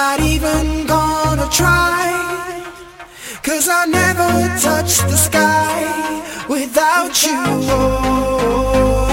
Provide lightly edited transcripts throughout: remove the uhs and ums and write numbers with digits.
not even gonna try, 'cause I never touch the sky without you. Oh,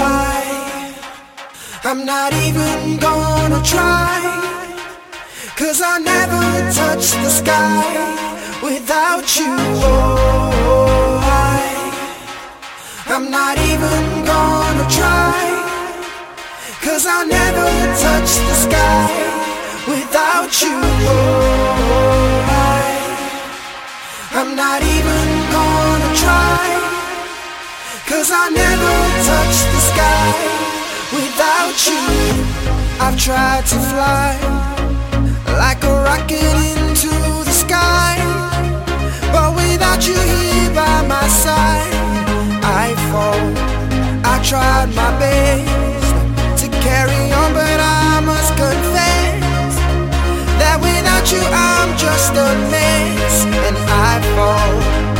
I'm not even gonna try, 'cause I never touch the sky without you. Oh, I'm not even gonna try, 'cause I never touch the sky without you. Oh, I'm not even gonna try, 'cause I never touch the sky without you. I've tried to fly like a rocket into the sky, but without you here by my side, I fall. I tried my best to carry on, but I must confess that without you I'm just a mess, and I fall.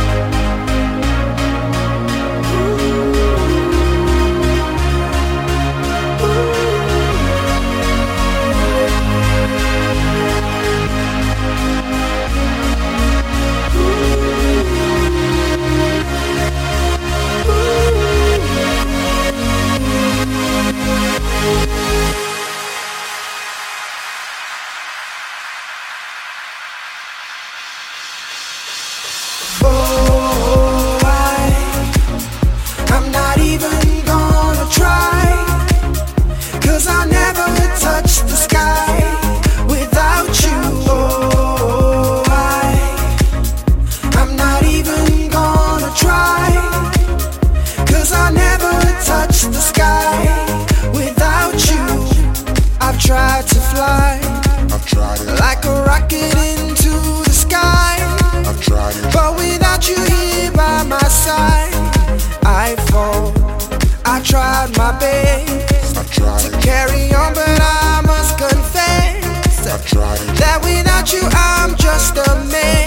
I'm not even gonna try, 'cause I never touch the sky without you. Oh, I'm not even gonna try, 'cause I never touch the sky without you. I've tried to fly like a rocket into the sky, but without you here by my side, I fall. I tried my best to carry on, but I must confess that without you I'm just a mess.